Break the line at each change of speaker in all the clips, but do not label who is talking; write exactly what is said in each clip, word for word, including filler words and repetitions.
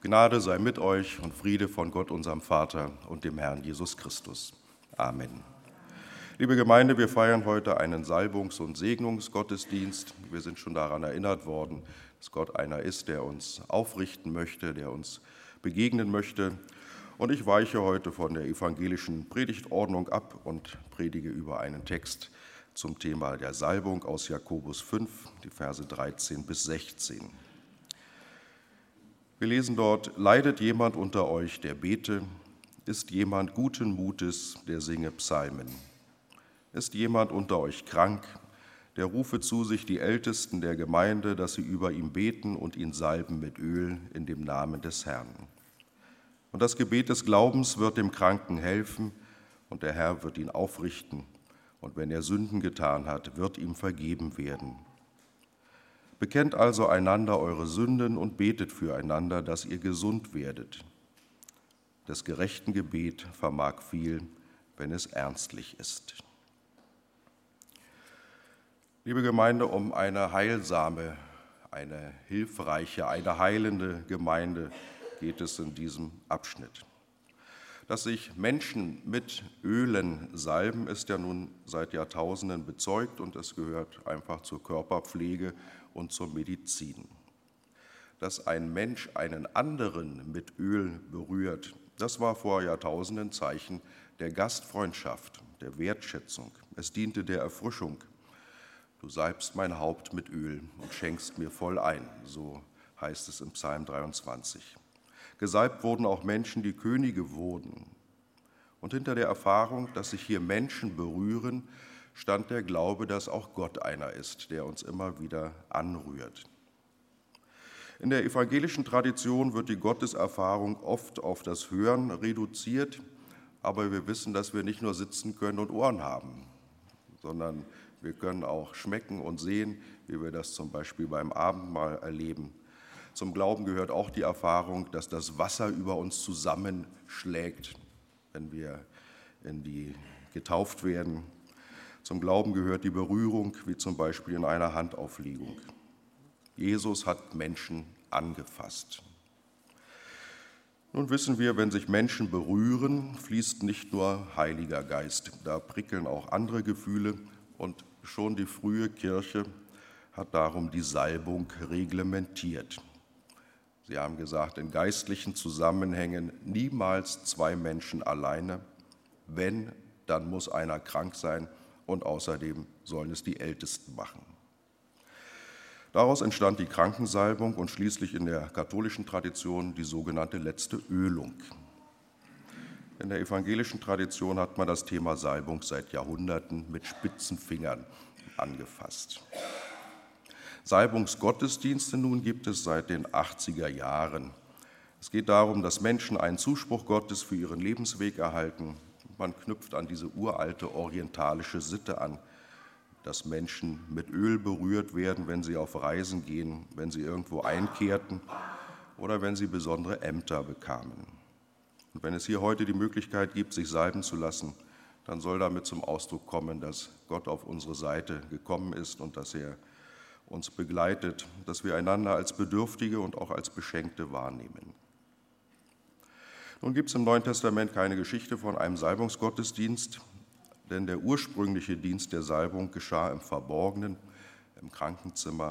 Gnade sei mit euch und Friede von Gott, unserem Vater und dem Herrn Jesus Christus. Amen. Liebe Gemeinde, wir feiern heute einen Salbungs- und Segnungsgottesdienst. Wir sind schon daran erinnert worden, dass Gott einer ist, der uns aufrichten möchte, der uns begegnen möchte. Und ich weiche heute von der evangelischen Predigtordnung ab und predige über einen Text zum Thema der Salbung aus Jakobus fünf, die Verse dreizehn bis sechzehn. Wir lesen dort: Leidet jemand unter euch, der bete? Ist jemand guten Mutes, der singe Psalmen? Ist jemand unter euch krank, der rufe zu sich die Ältesten der Gemeinde, dass sie über ihn beten und ihn salben mit Öl in dem Namen des Herrn. Und das Gebet des Glaubens wird dem Kranken helfen, und der Herr wird ihn aufrichten. Und wenn er Sünden getan hat, wird ihm vergeben werden. Bekennt also einander eure Sünden und betet füreinander, dass ihr gesund werdet. Des gerechten Gebet vermag viel, wenn es ernstlich ist. Liebe Gemeinde, um eine heilsame, eine hilfreiche, eine heilende Gemeinde geht es in diesem Abschnitt. Dass sich Menschen mit Ölen salben, ist ja nun seit Jahrtausenden bezeugt und es gehört einfach zur Körperpflege und zur Medizin. Dass ein Mensch einen anderen mit Öl berührt, das war vor Jahrtausenden Zeichen der Gastfreundschaft, der Wertschätzung. Es diente der Erfrischung. Du salbst mein Haupt mit Öl und schenkst mir voll ein, so heißt es im Psalm dreiundzwanzig. Gesalbt wurden auch Menschen, die Könige wurden. Und hinter der Erfahrung, dass sich hier Menschen berühren, stand der Glaube, dass auch Gott einer ist, der uns immer wieder anrührt. In der evangelischen Tradition wird die Gotteserfahrung oft auf das Hören reduziert, aber wir wissen, dass wir nicht nur sitzen können und Ohren haben, sondern wir können auch schmecken und sehen, wie wir das zum Beispiel beim Abendmahl erleben. Zum Glauben gehört auch die Erfahrung, dass das Wasser über uns zusammenschlägt, wenn wir in die getauft werden. Zum Glauben gehört die Berührung, wie zum Beispiel in einer Handauflegung. Jesus hat Menschen angefasst. Nun wissen wir, wenn sich Menschen berühren, fließt nicht nur Heiliger Geist. Da prickeln auch andere Gefühle und schon die frühe Kirche hat darum die Salbung reglementiert. Sie haben gesagt, in geistlichen Zusammenhängen niemals zwei Menschen alleine. Wenn, dann muss einer krank sein und außerdem sollen es die Ältesten machen. Daraus entstand die Krankensalbung und schließlich in der katholischen Tradition die sogenannte letzte Ölung. In der evangelischen Tradition hat man das Thema Salbung seit Jahrhunderten mit spitzen Fingern angefasst. Salbungsgottesdienste nun gibt es seit den achtziger Jahren. Es geht darum, dass Menschen einen Zuspruch Gottes für ihren Lebensweg erhalten. Man knüpft an diese uralte orientalische Sitte an, dass Menschen mit Öl berührt werden, wenn sie auf Reisen gehen, wenn sie irgendwo einkehrten oder wenn sie besondere Ämter bekamen. Und wenn es hier heute die Möglichkeit gibt, sich salben zu lassen, dann soll damit zum Ausdruck kommen, dass Gott auf unsere Seite gekommen ist und dass er uns begleitet, dass wir einander als Bedürftige und auch als Beschenkte wahrnehmen. Nun gibt es im Neuen Testament keine Geschichte von einem Salbungsgottesdienst, denn der ursprüngliche Dienst der Salbung geschah im Verborgenen, im Krankenzimmer,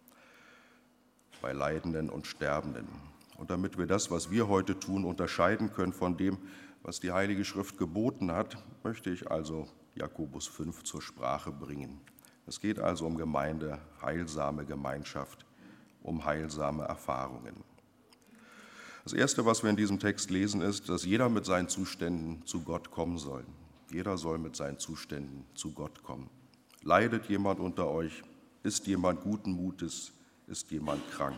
bei Leidenden und Sterbenden. Und damit wir das, was wir heute tun, unterscheiden können von dem, was die Heilige Schrift geboten hat, möchte ich also Jakobus fünf zur Sprache bringen. Es geht also um Gemeinde, heilsame Gemeinschaft, um heilsame Erfahrungen. Das Erste, was wir in diesem Text lesen, ist, dass jeder mit seinen Zuständen zu Gott kommen soll. Jeder soll mit seinen Zuständen zu Gott kommen. Leidet jemand unter euch? Ist jemand guten Mutes? Ist jemand krank?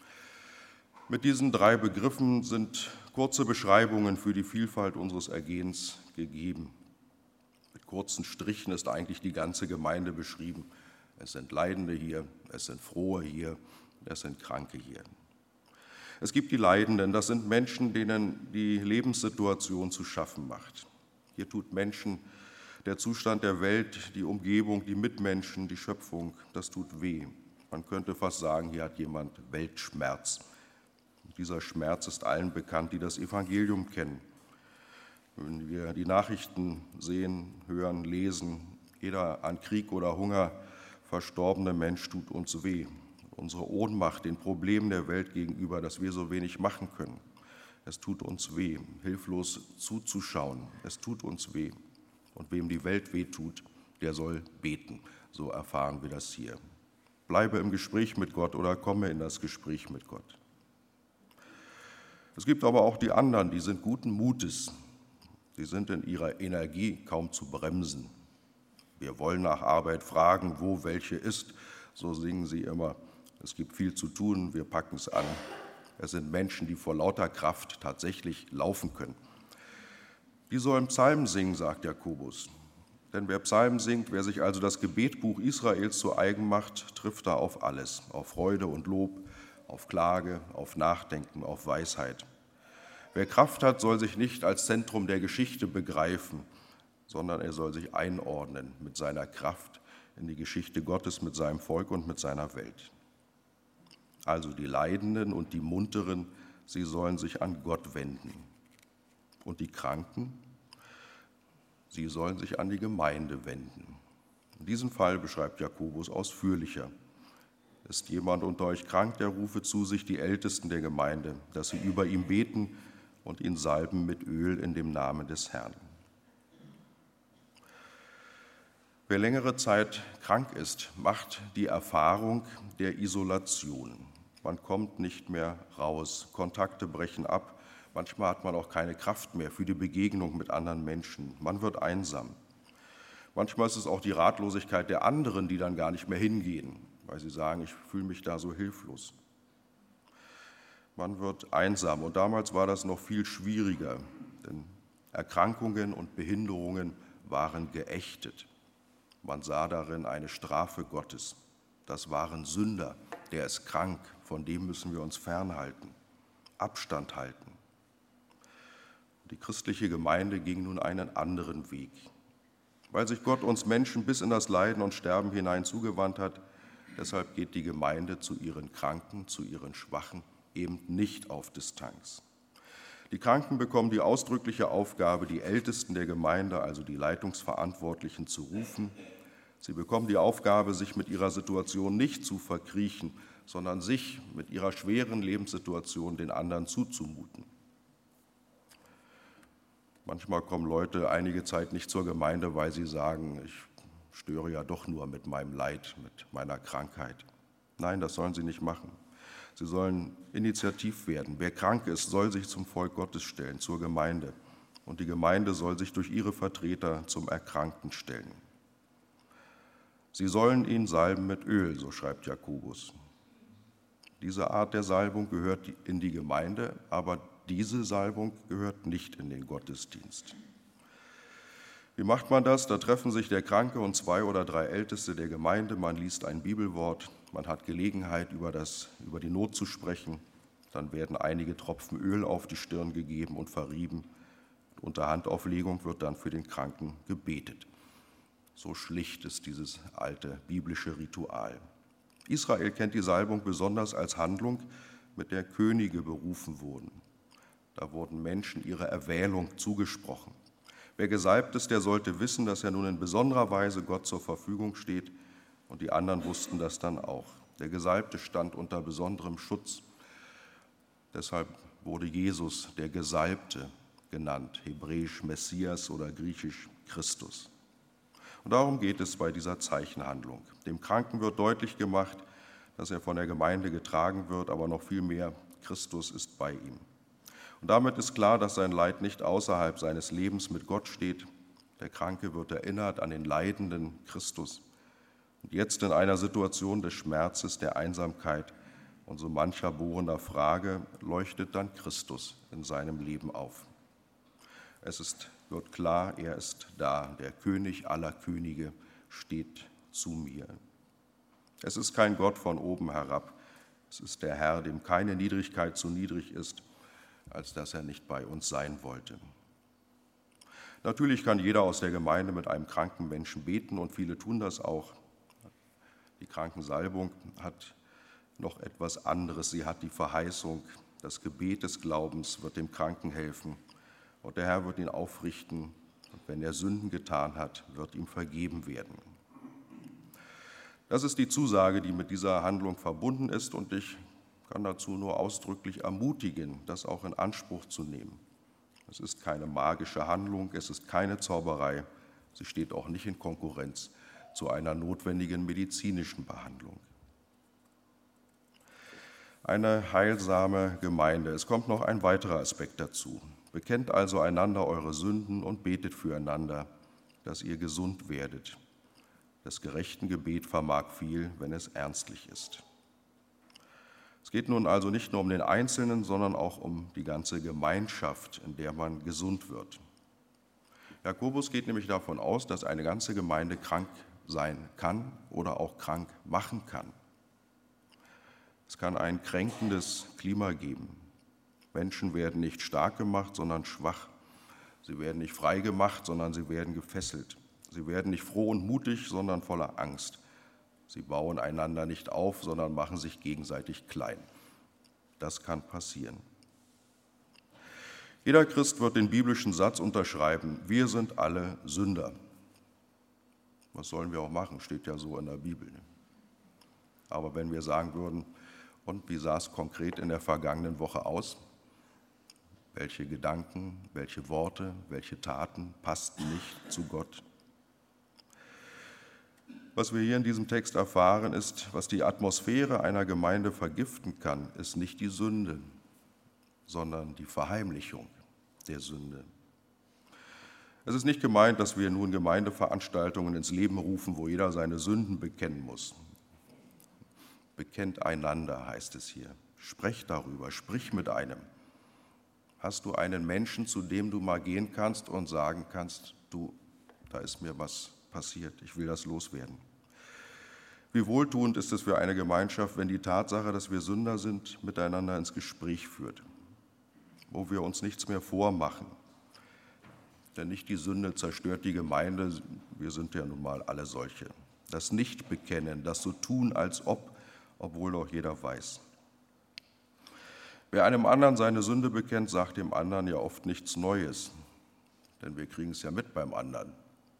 Mit diesen drei Begriffen sind kurze Beschreibungen für die Vielfalt unseres Ergehens gegeben. Mit kurzen Strichen ist eigentlich die ganze Gemeinde beschrieben. Es sind Leidende hier, es sind Frohe hier, es sind Kranke hier. Es gibt die Leidenden, das sind Menschen, denen die Lebenssituation zu schaffen macht. Hier tut Menschen der Zustand der Welt, die Umgebung, die Mitmenschen, die Schöpfung, das tut weh. Man könnte fast sagen, hier hat jemand Weltschmerz. Dieser Schmerz ist allen bekannt, die das Evangelium kennen. Wenn wir die Nachrichten sehen, hören, lesen, jeder an Krieg oder Hunger verstorbene Mensch tut uns weh. Unsere Ohnmacht den Problemen der Welt gegenüber, dass wir so wenig machen können. Es tut uns weh, hilflos zuzuschauen. Es tut uns weh. Und wem die Welt weh tut, der soll beten. So erfahren wir das hier. Bleibe im Gespräch mit Gott oder komme in das Gespräch mit Gott. Es gibt aber auch die anderen, die sind guten Mutes. Sie sind in ihrer Energie kaum zu bremsen. Wir wollen nach Arbeit fragen, wo welche ist. So singen sie immer. Es gibt viel zu tun, wir packen es an. Es sind Menschen, die vor lauter Kraft tatsächlich laufen können. Die sollen Psalmen singen, sagt Jakobus. Denn wer Psalmen singt, wer sich also das Gebetbuch Israels zu eigen macht, trifft da auf alles, auf Freude und Lob, auf Klage, auf Nachdenken, auf Weisheit. Wer Kraft hat, soll sich nicht als Zentrum der Geschichte begreifen, sondern er soll sich einordnen mit seiner Kraft in die Geschichte Gottes, mit seinem Volk und mit seiner Welt. Also die Leidenden und die Munteren, sie sollen sich an Gott wenden. Und die Kranken, sie sollen sich an die Gemeinde wenden. In diesem Fall beschreibt Jakobus ausführlicher. Ist jemand unter euch krank, der rufe zu sich die Ältesten der Gemeinde, dass sie über ihn beten und ihn salben mit Öl in dem Namen des Herrn. Wer längere Zeit krank ist, macht die Erfahrung der Isolation. Man kommt nicht mehr raus, Kontakte brechen ab, manchmal hat man auch keine Kraft mehr für die Begegnung mit anderen Menschen. Man wird einsam. Manchmal ist es auch die Ratlosigkeit der anderen, die dann gar nicht mehr hingehen, weil sie sagen, ich fühle mich da so hilflos. Man wird einsam und damals war das noch viel schwieriger, denn Erkrankungen und Behinderungen waren geächtet. Man sah darin eine Strafe Gottes. Das waren Sünder, der ist krank, von dem müssen wir uns fernhalten, Abstand halten. Die christliche Gemeinde ging nun einen anderen Weg. Weil sich Gott uns Menschen bis in das Leiden und Sterben hinein zugewandt hat, deshalb geht die Gemeinde zu ihren Kranken, zu ihren Schwachen eben nicht auf Distanz. Die Kranken bekommen die ausdrückliche Aufgabe, die Ältesten der Gemeinde, also die Leitungsverantwortlichen, zu rufen. Sie bekommen die Aufgabe, sich mit ihrer Situation nicht zu verkriechen, sondern sich mit ihrer schweren Lebenssituation den anderen zuzumuten. Manchmal kommen Leute einige Zeit nicht zur Gemeinde, weil sie sagen, ich störe ja doch nur mit meinem Leid, mit meiner Krankheit. Nein, das sollen sie nicht machen. Sie sollen initiativ werden. Wer krank ist, soll sich zum Volk Gottes stellen, zur Gemeinde. Und die Gemeinde soll sich durch ihre Vertreter zum Erkrankten stellen. Sie sollen ihn salben mit Öl, so schreibt Jakobus. Diese Art der Salbung gehört in die Gemeinde, aber diese Salbung gehört nicht in den Gottesdienst. Wie macht man das? Da treffen sich der Kranke und zwei oder drei Älteste der Gemeinde, man liest ein Bibelwort, man hat Gelegenheit, über, das, über die Not zu sprechen, dann werden einige Tropfen Öl auf die Stirn gegeben und verrieben. Unter Handauflegung wird dann für den Kranken gebetet. So schlicht ist dieses alte biblische Ritual. Israel kennt die Salbung besonders als Handlung, mit der Könige berufen wurden. Da wurden Menschen ihre Erwählung zugesprochen. Wer gesalbt ist, der sollte wissen, dass er nun in besonderer Weise Gott zur Verfügung steht, und die anderen wussten das dann auch. Der Gesalbte stand unter besonderem Schutz. Deshalb wurde Jesus der Gesalbte genannt, hebräisch Messias oder griechisch Christus. Und darum geht es bei dieser Zeichenhandlung. Dem Kranken wird deutlich gemacht, dass er von der Gemeinde getragen wird, aber noch viel mehr, Christus ist bei ihm. Und damit ist klar, dass sein Leid nicht außerhalb seines Lebens mit Gott steht. Der Kranke wird erinnert an den leidenden Christus. Und jetzt in einer Situation des Schmerzes, der Einsamkeit und so mancher bohrender Frage leuchtet dann Christus in seinem Leben auf. Es ist, wird klar, er ist da, der König aller Könige steht zu mir. Es ist kein Gott von oben herab, es ist der Herr, dem keine Niedrigkeit so niedrig ist, als dass er nicht bei uns sein wollte. Natürlich kann jeder aus der Gemeinde mit einem kranken Menschen beten und viele tun das auch. Die Krankensalbung hat noch etwas anderes. Sie hat die Verheißung, Das Gebet des Glaubens wird dem Kranken helfen und der Herr wird ihn aufrichten. Und wenn er Sünden getan hat, wird ihm vergeben werden. Das ist die Zusage, die mit dieser Handlung verbunden ist, und ich kann dazu nur ausdrücklich ermutigen, das auch in Anspruch zu nehmen. Es ist keine magische Handlung, es ist keine Zauberei, sie steht auch nicht in Konkurrenz zu einer notwendigen medizinischen Behandlung. Eine heilsame Gemeinde. Es kommt noch ein weiterer Aspekt dazu. Bekennt also einander eure Sünden und betet füreinander, dass ihr gesund werdet. Das gerechten Gebet vermag viel, wenn es ernstlich ist. Es geht nun also nicht nur um den Einzelnen, sondern auch um die ganze Gemeinschaft, in der man gesund wird. Jakobus geht nämlich davon aus, dass eine ganze Gemeinde krank sein kann oder auch krank machen kann. Es kann ein kränkendes Klima geben. Menschen werden nicht stark gemacht, sondern schwach. Sie werden nicht frei gemacht, sondern sie werden gefesselt. Sie werden nicht froh und mutig, sondern voller Angst. Sie bauen einander nicht auf, sondern machen sich gegenseitig klein. Das kann passieren. Jeder Christ wird den biblischen Satz unterschreiben: Wir sind alle Sünder. Was sollen wir auch machen? Steht ja so in der Bibel. Aber wenn wir sagen würden, und wie sah es konkret in der vergangenen Woche aus? Welche Gedanken, welche Worte, welche Taten passten nicht zu Gott? Was wir hier in diesem Text erfahren, ist, was die Atmosphäre einer Gemeinde vergiften kann, ist nicht die Sünde, sondern die Verheimlichung der Sünde. Es ist nicht gemeint, dass wir nun Gemeindeveranstaltungen ins Leben rufen, wo jeder seine Sünden bekennen muss. Bekennt einander, heißt es hier. Sprecht darüber, sprich mit einem. Hast du einen Menschen, zu dem du mal gehen kannst und sagen kannst, du, da ist mir was passiert, ich will das loswerden. Wie wohltuend ist es für eine Gemeinschaft, wenn die Tatsache, dass wir Sünder sind, miteinander ins Gespräch führt, wo wir uns nichts mehr vormachen. Denn nicht die Sünde zerstört die Gemeinde, wir sind ja nun mal alle solche. Das Nichtbekennen, das so tun, als ob, obwohl doch jeder weiß. Wer einem anderen seine Sünde bekennt, sagt dem anderen ja oft nichts Neues, denn wir kriegen es ja mit beim anderen.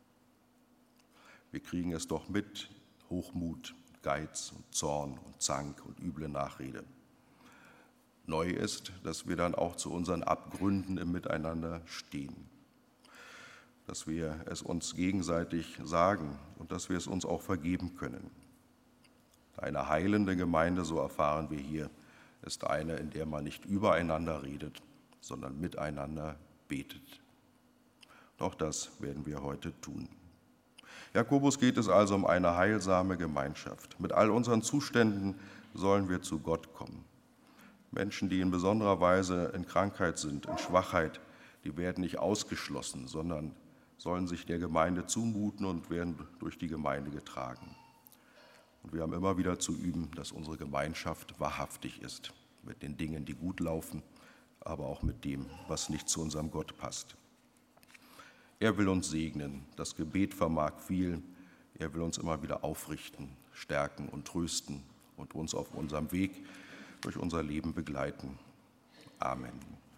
Wir kriegen es doch mit, Hochmut, Geiz und Zorn und Zank und üble Nachrede. Neu ist, dass wir dann auch zu unseren Abgründen im Miteinander stehen, dass wir es uns gegenseitig sagen und dass wir es uns auch vergeben können. Eine heilende Gemeinde, so erfahren wir hier, ist eine, in der man nicht übereinander redet, sondern miteinander betet. Doch das werden wir heute tun. Jakobus geht es also um eine heilsame Gemeinschaft. Mit all unseren Zuständen sollen wir zu Gott kommen. Menschen, die in besonderer Weise in Krankheit sind, in Schwachheit, die werden nicht ausgeschlossen, sondern sollen sich der Gemeinde zumuten und werden durch die Gemeinde getragen. Und wir haben immer wieder zu üben, dass unsere Gemeinschaft wahrhaftig ist, mit den Dingen, die gut laufen, aber auch mit dem, was nicht zu unserem Gott passt. Er will uns segnen, das Gebet vermag viel, er will uns immer wieder aufrichten, stärken und trösten und uns auf unserem Weg durch unser Leben begleiten. Amen.